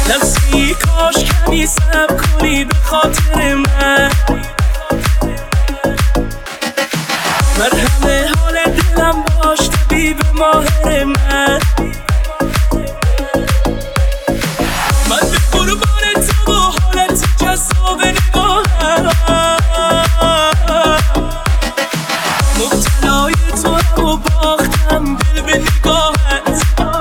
نفسی کاش کمی صبر کنی به خاطر من، مرهم حال دلم باش طبیب ماهر من. من به قربان تو و حالت جذاب نگاهم، مبتلای تو هم و باختم دل به نگاهت.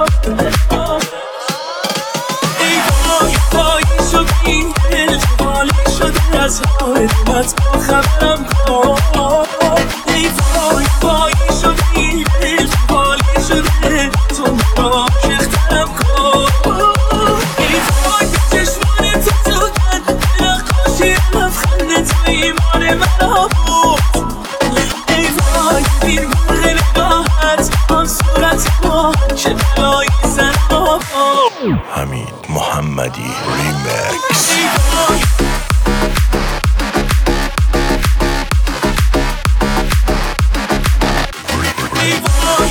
ای وای وای شد این دل جوالی شده از حال دلت با خبرم کن. ای وای وای شد این دل جوالی شده تو را شخترم کن. ای وای به چشمان تو سوگن به نقاشی لبخند تو ایمان من بود. ای وای بین مرغ نگاهت آن صورت ما چه بلایی زن ما. حمید محمدی ریمکس. ای وای ای وای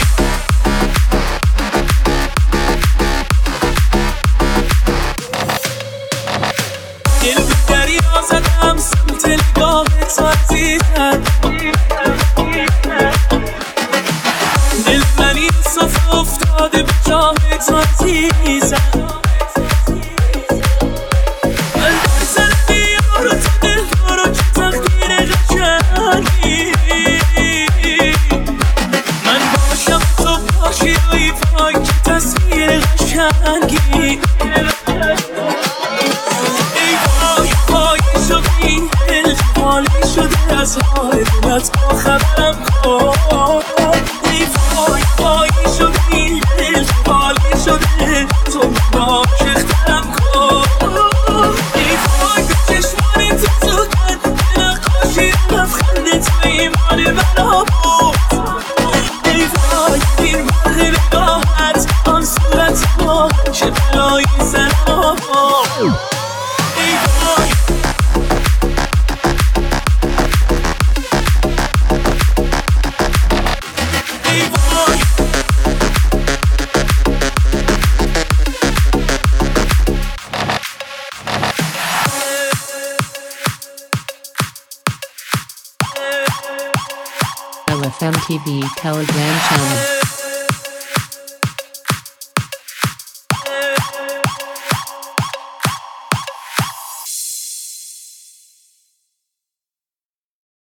دل به دریا زدم سمت نگاهت عزیزم. دل من این صفحه افتاده به جاهت عزیزم. من در سر بیار تو دل دارو که تقدیر قشنگی. من باشم تو باشی ای وای که تصویر قشنگی. ای وای وای شد این دل جوالی شده از حال دلت با خبرم کن. ای وای وای شد این دل جوالی شده تو را شخترم کن. ای وای به چشمان تو سوگن به نقاشی لبخند تو ایمان من بود. ای وای این مرغ نگاهت آن صورت ما چه بلایی زن ما. ای وای ای وای LFM TV Telegram channel.